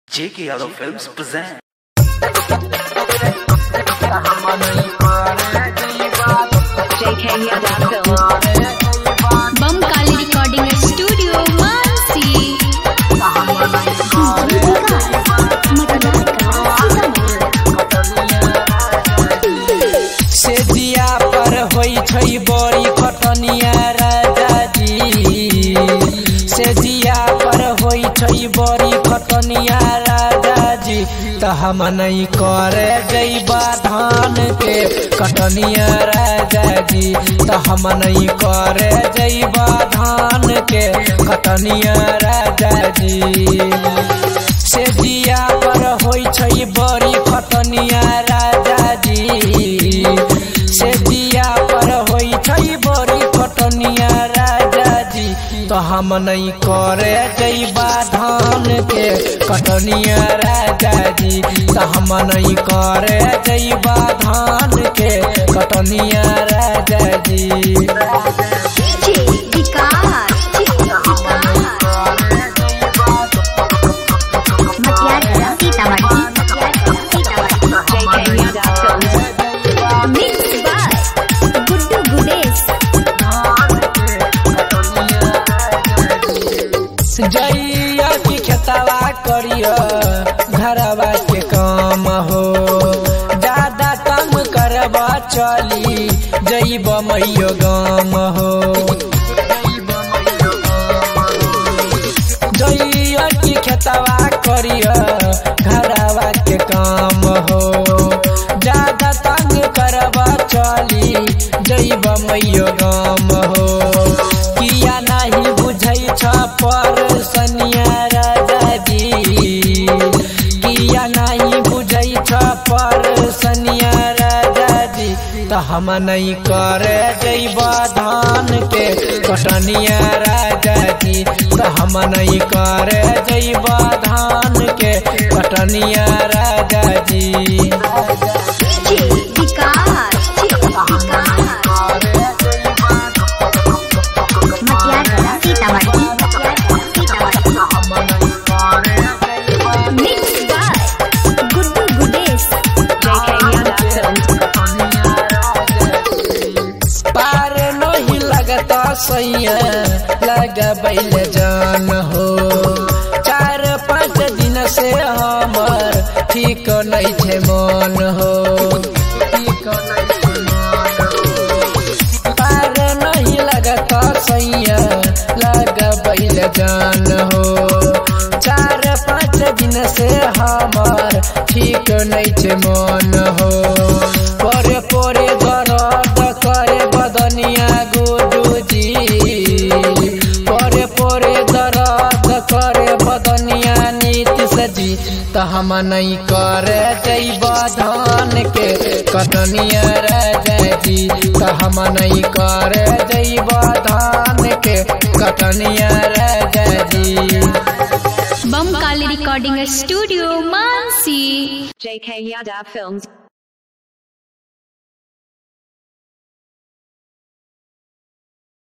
JK Yadav Films present. JK Yadav Films. Bum Kali Recording Studio, Mansi. से दिया पर होई छई बड़ी खटनिया राजा जी, से दिया पर होई छई बड़ी खटनिया राजा जी, त हम नहीं करे जइबा धान के कटनिया राजा जी, त हम नहीं करे जइबा धान के कटनिया राजा जी। से दिया पर होई छई बड़ी खटनिया राजा जी, से दिया पर होई छई बड़ी खटनिया राजा जी, तो हम नहीं करे जइबा धान के कटनिया राजा जी, तो हम नहीं करे जइबा धान के कटनिया राजा जी। जइया की खेतवा करिया घरवा के काम हो, ज्यादा काम करबा चली जइब मैयो गाम हो। जइया की खेतवा करिया घरवा के काम हो, ज्यादा तंग करबा चली जइब मैयो गाम हो। किया नहीं बुझै छ पर सनिया राजा जी, किया नहीं बुझै छ पर सनिया राजा जी, त हम नहीं करे जइबा धान के कटनिया राजा जी, त हम नहीं करे जइबा धान के कटनिया राजा जी। सैया लगबैल जान हो, 4-5 दिन से हमर ठीक नहीं छे मन हो। पार नहीं लगता सैया लगबैल जान हो, 4-5 दिन से हमर ठीक नहीं छे मन हो। पोरे पोरे दर्द करे बदनिया गुडू जी, पोरे पोरे दर्द करे बदनिया नीतीश जी, त हम नहीं करे जइबा धान के कटनिया राजा जी, त हम नहीं करे जइबा धान के कटनिया राजा जी। Bum Kali Recording Studio, Mansi. JK Yadav Films.